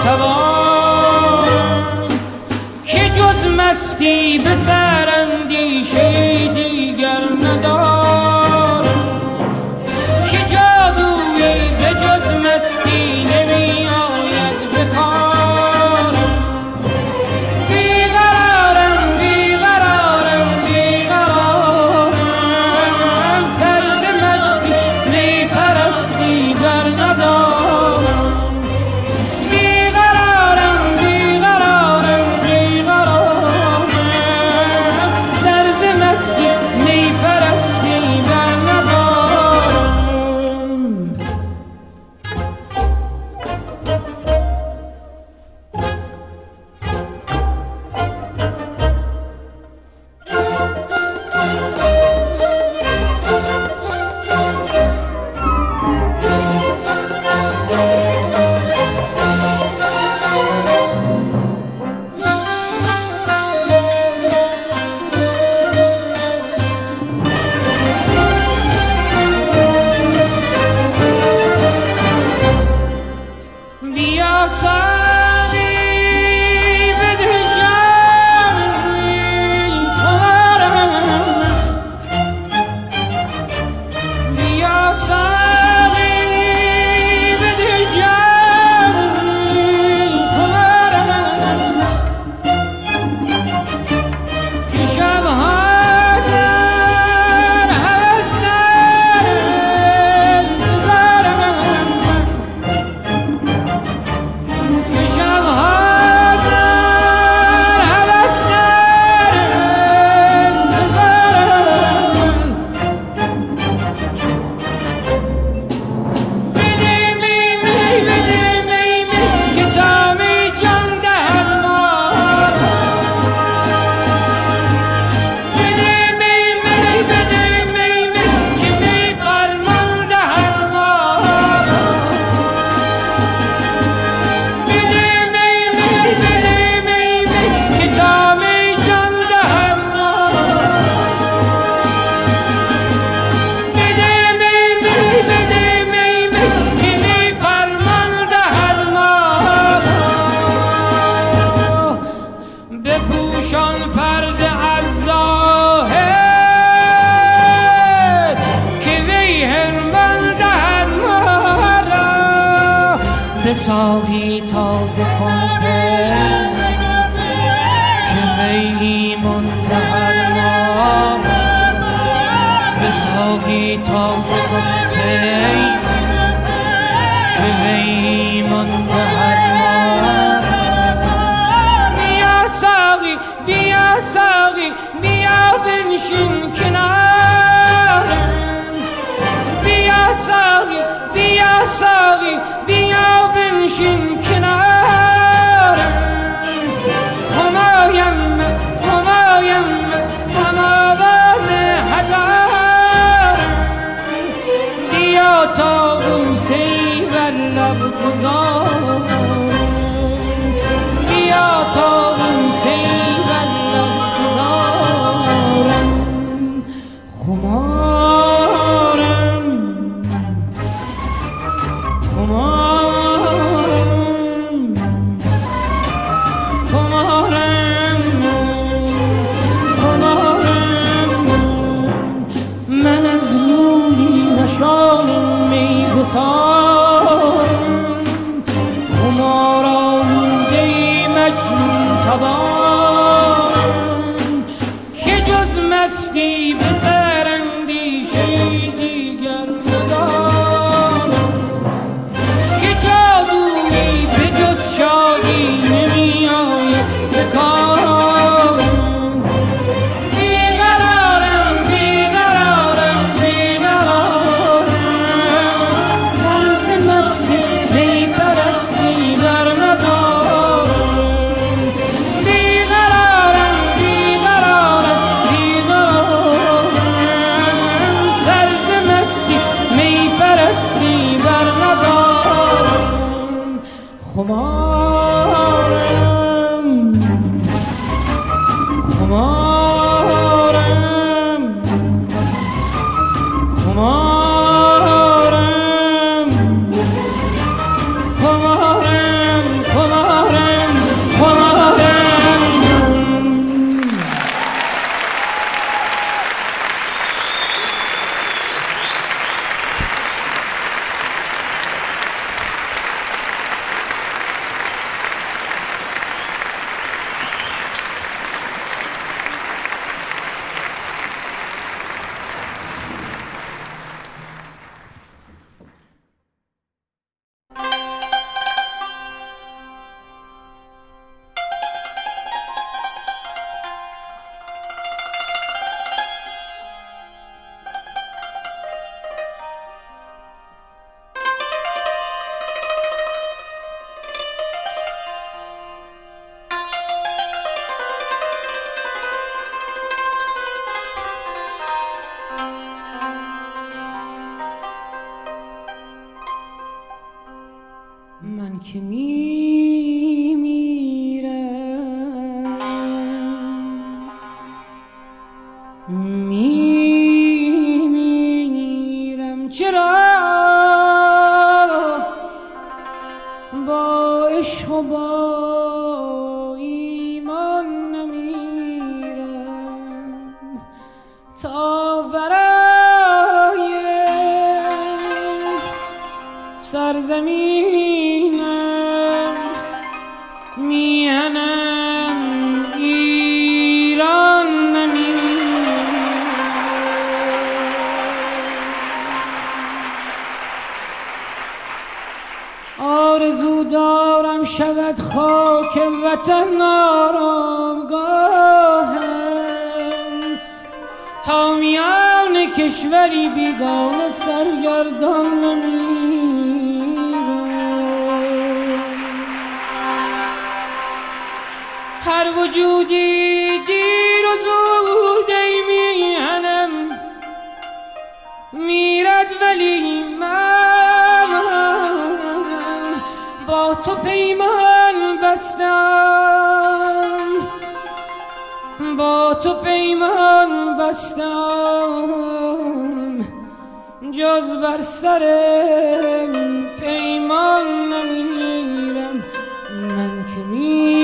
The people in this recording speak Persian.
توانم که جز مستی به سر اندیشه دیگر ندارم، که جادویی به جز مستی نمی آید به کارم. بیقرارم بیقرارم بیقرارم، سر ز مستی می پرستی بر ندارم. بیقرارم بیقرارم بیقرارم، سر ز مستی می پرستی بر ندارم. بیا ساقی بده جامی خمارم، بیا ساقی بده جامی خمارم، که شبها در هوس دارم گذارم، که شبها در هوس دارم گذارم. بده می می بده می می که تا می جان دهد ما، بده می می بده می می که می فرمان دهد ما، بده می می بده می می که تا می جان دهد ما، بده می می بده می می که می فرمان دهد ما. بپوشان پرده از ظاهر که وی حرمان دهد ما را، به ساقی تازه کن پی که وی ایمان دهد ما را، به ساقی تازه کن پی که وی ایمان دهد ما را. بیا ساقی بیا ساقی بیا بنشین کنارم، بیا ساقی بیا ساقی بیا بنشین کنارم. همایم همایم هم آواز هزارم، بیا تا بوسه‌ای بر لب گذارم، بیا تا بوسه‌ای بر لب گذارم. خمارم خمارم خمارم خمارم، من از لولی و شال میگسارم، خمار آلوده مجنون تبارم، که جز مستی به سر اندیشه دیگر ندارم، که جادویی به جز شادی نمی آید به کارم. بیقرارم بیقرارم بیقرارم، سر ز مستی می پرستی بر ندارم. بیقرارم بیقرارم بیقرارم، سر ز مستی می پرستی بر ندارم. خمارم خمارم خمارم خمارم خمارم ایمان نمیرم تا برای سرزمینم میهنم ایران نمیرم. آرزو دارم شود خاک وطن آرامگاهم تا میان کشوری بیگانه سرگردان نمیرم. هر وجودی دیر و زود ای میهنم میرد ولی من با تو پیمان بستم، با تو پیمان بستم، جز بر سر پیمان نمیرم. من که